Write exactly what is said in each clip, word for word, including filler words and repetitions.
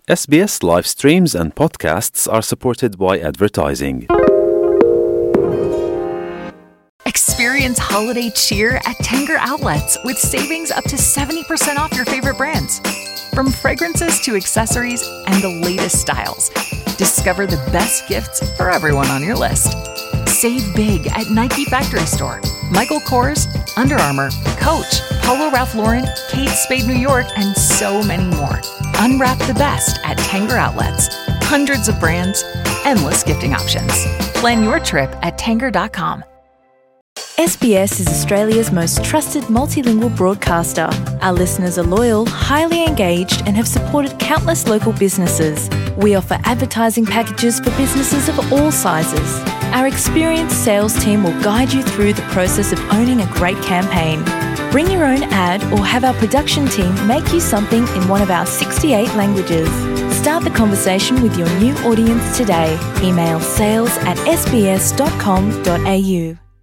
S B S live streams and podcasts are supported by advertising. Experience holiday cheer at Tanger Outlets with savings up to seventy percent off your favorite brands. From fragrances to accessories and the latest styles, discover the best gifts for everyone on your list. Save big at Nike Factory Store, Michael Kors, Under Armour, Coach, Polo Ralph Lauren, Kate Spade New York, and so many more. Unwrap the best at Tanger Outlets. Hundreds of brands, endless gifting options. Plan your trip at tanger dot com. S B S is Australia's most trusted multilingual broadcaster. Our listeners are loyal, highly engaged, and have supported countless local businesses. We offer advertising packages for businesses of all sizes. Our experienced sales team will guide you through the process of owning a great campaign. Bring your own ad or have our production team make you something in one of our sixty-eight languages. Start the conversation with your new audience today. Email sales at s b s dot com dot a u.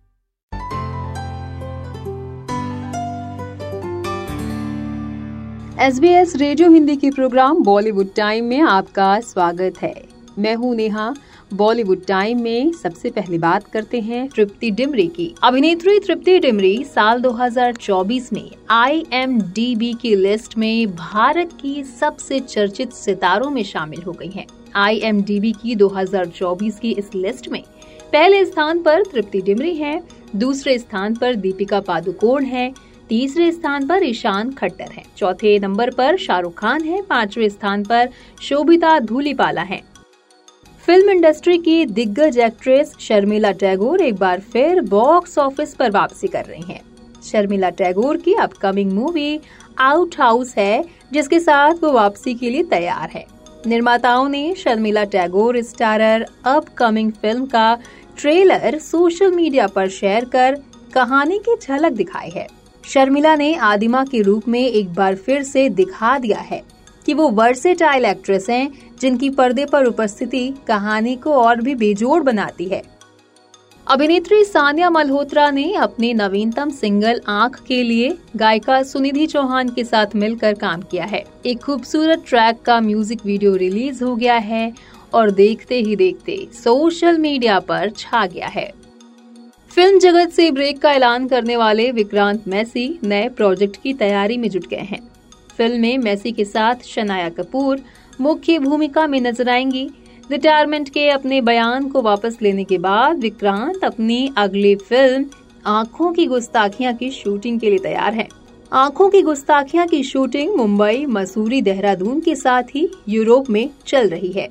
S B S radio Hindi के programme Bollywood time में आपका स्वागत है। मैं हूं Neha. Bollywood time में सबसे पहले बात करते हैं तृप्ति डिमरी की। अभिनेत्री तृप्ति डिमरी साल दो हज़ार चौबीस में आई एम डी बी की लिस्ट में भारत की सबसे चर्चित सितारों में शामिल हो गई हैं। आई एम डी बी की दो हज़ार चौबीस की इस लिस्ट में पहले स्थान पर तृप्ति डिमरी है, दूसरे स्थान पर दीपिका पादुकोण है, तीसरे स्थान पर ईशान खट्टर हैं, चौथे नंबर पर शाहरुख खान है, पांचवें स्थान पर शोभिता धूलिपाला हैं। फिल्म इंडस्ट्री की दिग्गज एक्ट्रेस शर्मिला टैगोर एक बार फिर बॉक्स ऑफिस पर वापसी कर रही हैं। शर्मिला टैगोर की अपकमिंग मूवी आउट हाउस है, जिसके साथ वो वापसी के लिए तैयार है। निर्माताओं ने Sharmila Tagore starrer upcoming film का ट्रेलर सोशल मीडिया पर शेयर कर कहानी की झलक दिखाई है। शर्मिला ने आदिमा के रूप में एक बार फिर से दिखा दिया है कि वो वर्सेटाइल एक्ट्रेस हैं, जिनकी पर्दे पर उपस्थिति कहानी को और भी बेजोड़ बनाती है। अभिनेत्री सानिया मल्होत्रा ने अपने नवीनतम सिंगल आंख के लिए गायिका सुनिधि चौहान के साथ मिलकर काम किया है। एक खूबसूरत ट्रैक का म्यूजिक वीडियो रिलीज हो गया है और देखते ही देखते सोशल मीडिया पर छा गया है। फिल्म जगत से ब्रेक का ऐलान करने वाले विक्रांत मैसी नए प्रोजेक्ट की तैयारी में जुट गए हैं। फिल्म में मैसी के साथ शनाया कपूर मुख्य भूमिका में नजर आएंगी। रिटायरमेंट के अपने बयान को वापस लेने के बाद विक्रांत अपनी अगली फिल्म आंखों की गुस्ताखियां की शूटिंग के लिए तैयार हैं। आंखों की गुस्ताखियां की शूटिंग मुंबई, मसूरी, देहरादून के साथ ही यूरोप में चल रही है।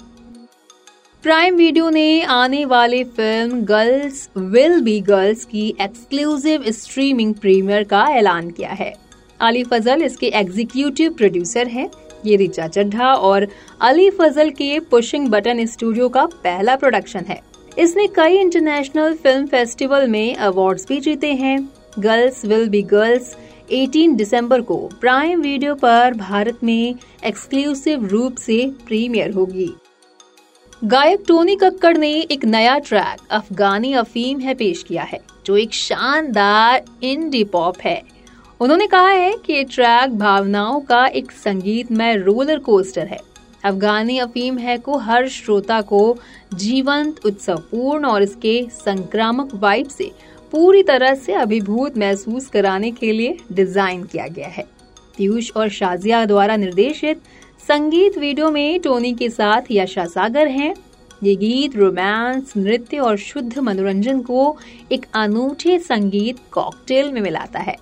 प्राइम वीडियो ने आने वाली film girls will be girls की एक्सक्लूसिव स्ट्रीमिंग प्रीमियर का ऐलान किया है। अली फजल इसके एग्जीक्यूटिव प्रोड्यूसर हैं। ये रिचा चड्ढा और अली फजल के पुशिंग बटन स्टूडियो का पहला प्रोडक्शन है। इसने कई इंटरनेशनल फिल्म फेस्टिवल में अवार्ड्स भी जीते हैं। गर्ल्स विल बी गर्ल्स अठारह दिसंबर को प्राइम वीडियो पर भारत में एक्सक्लूसिव रूप से प्रीमियर होगी। गायक टोनी कक्कड़ ने एक नया ट्रैक अफगानी अफीम है पेश किया है, जो एक शानदार इंडी पॉप है। उन्होंने कहा है कि ये ट्रैक भावनाओं का एक संगीतमय रोलर कोस्टर है। अफगानी अफीम है को हर श्रोता को जीवंत, उत्सवपूर्ण और इसके संक्रामक वाइब से पूरी तरह से अभिभूत महसूस कराने के लिए डिजाइन किया गया है। पीयूष और शाजिया द्वारा निर्देशित संगीत वीडियो में टोनी के साथ यशा सागर हैं। ये गीत रोमांस, नृत्य और शुद्ध मनोरंजन को एक अनूठे संगीत कॉकटेल में मिलाता है।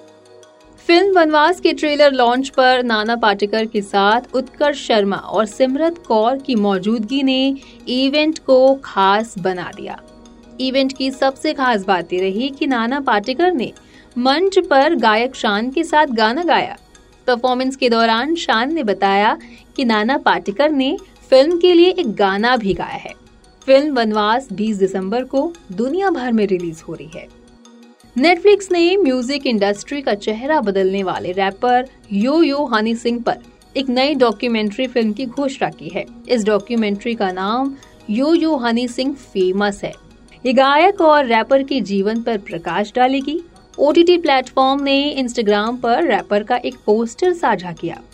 फिल्म वनवास के ट्रेलर लॉन्च पर नाना पाटेकर के साथ उत्कर्ष शर्मा और सिमरत कौर की मौजूदगी ने इवेंट को खास बना दिया। इवेंट की सबसे खास बात ये रही कि नाना पाटेकर ने मंच पर गायक शान के साथ गाना गाया। परफॉर्मेंस के दौरान शान ने बताया कि नाना पाटेकर ने फिल्म के लिए एक गाना भी गाया है। फिल्म वनवास बीस दिसंबर को दुनिया भर में रिलीज हो रही है। नेटफ्लिक्स ने म्यूजिक इंडस्ट्री का चेहरा बदलने वाले rapper Yo Yo Honey Singh पर एक नई डॉक्यूमेंट्री फिल्म की घोषणा की है। इस डॉक्यूमेंट्री का नाम Yo Yo Honey Singh famous है। ये गायक और रैपर के जीवन पर प्रकाश डालेगी। ओ टी टी प्लेटफॉर्म ने इंस्टाग्राम पर रैपर का एक पोस्टर साझा किया।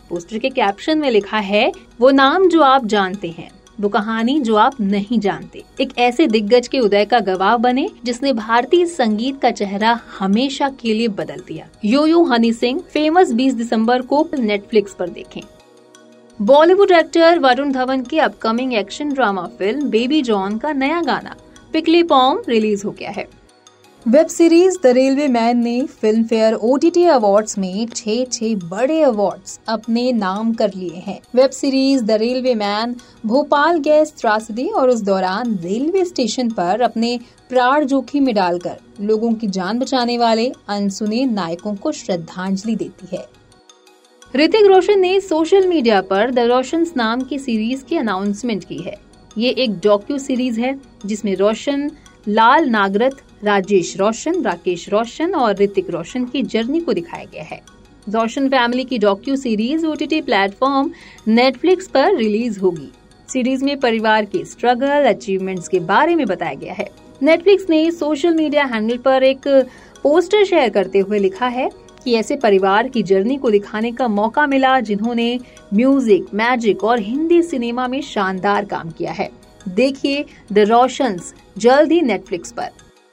पोस्टर के कैप्शन में लिखा है, वो नाम जो आप जानते हैं, वो कहानी जो आप नहीं जानते। एक ऐसे दिग्गज के उदय का गवाह बने जिसने भारतीय संगीत का चेहरा हमेशा के लिए बदल दिया। Yo Yo Honey Singh famous बीस दिसंबर को नेटफ्लिक्स पर देखें। बॉलीवुड एक्टर वरुण धवन की upcoming action drama film Baby John का नया गाना पिकली पॉम रिलीज हो गया है। Web series the railway men ने फिल्म फेयर ओटीटी अवार्ड्स में छह छह बड़े अवार्ड्स अपने नाम कर लिए हैं। Web series the railway men Bhopal gas त्रासदी और उस दौरान रेलवे स्टेशन पर अपने प्राण जोखिम में डालकर लोगों की जान बचाने वाले अनसुने नायकों को श्रद्धांजलि देती है। ऋतिक रोशन ने सोशल मीडिया पर द रोशंस नाम की सीरीज की अनाउंसमेंट की है। ये एक डॉक्यू सीरीज है जिसमें रोशन, लाल नागरथ, राजेश रोशन, राकेश रोशन और ऋतिक रोशन की जर्नी को दिखाया गया है। रोशन फैमिली की docu series OTT platform Netflix पर रिलीज होगी। सीरीज में परिवार के स्ट्रगल, अचीवमेंट्स के बारे में बताया गया है। नेटफ्लिक्स ने सोशल मीडिया हैंडल पर एक पोस्टर शेयर करते हुए लिखा है कि ऐसे परिवार की जर्नी को दिखाने का मौका मिला जिन्होंने म्यूजिक, मैजिक और हिंदी सिनेमा में शानदार काम किया है। देखिए द रोशंस जल्द ही नेटफ्लिक्स पर।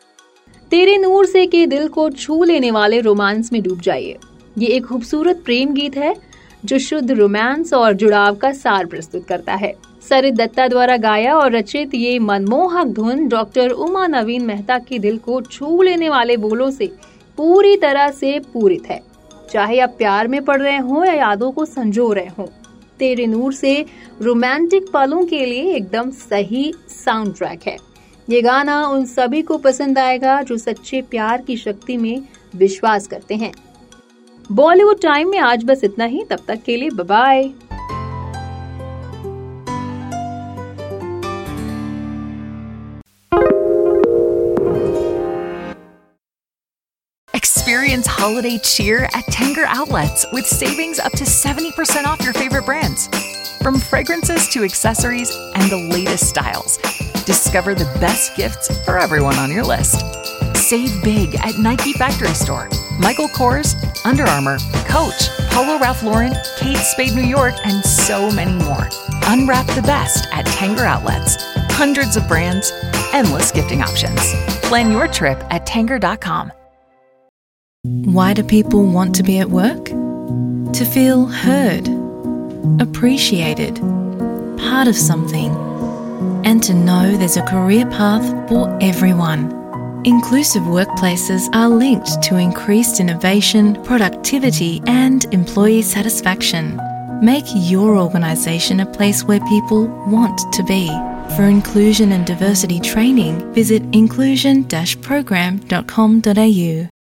तेरे नूर से के दिल को छू लेने वाले रोमांस में डूब जाइए। ये एक खूबसूरत प्रेम गीत है जो शुद्ध रोमांस और जुड़ाव का सार प्रस्तुत करता है। सरित दत्ता द्वारा गाया और रचित ये मनमोहक धुन डॉक्टर उमा नवीन मेहता के दिल को छू लेने वाले बोलों से पूरी तरह से पूरित है। चाहे आप प्यार में पड़ रहे हो या यादों को संजो रहे हो, तेरे नूर से रोमांटिक पलों के लिए एकदम सही साउंड ट्रैक है। ये गाना उन सभी को पसंद आएगा जो सच्चे प्यार की शक्ति में विश्वास करते हैं। बॉलीवुड टाइम में आज बस इतना ही। तब तक के लिए bye bye. Experience holiday cheer at Tanger Outlets with savings up to seventy percent off your favorite brands. From fragrances to accessories and the latest styles, discover the best gifts for everyone on your list. Save big at Nike Factory Store, Michael Kors, Under Armour, Coach, Polo Ralph Lauren, Kate Spade New York, and so many more. Unwrap the best at Tanger Outlets. Hundreds of brands, endless gifting options. Plan your trip at tanger dot com. Why do people want to be at work? To feel heard, appreciated, part of something, and to know there's a career path for everyone. Inclusive workplaces are linked to increased innovation, productivity, and employee satisfaction. Make your organisation a place where people want to be. For inclusion and diversity training, visit inclusion dash program dot com dot a u.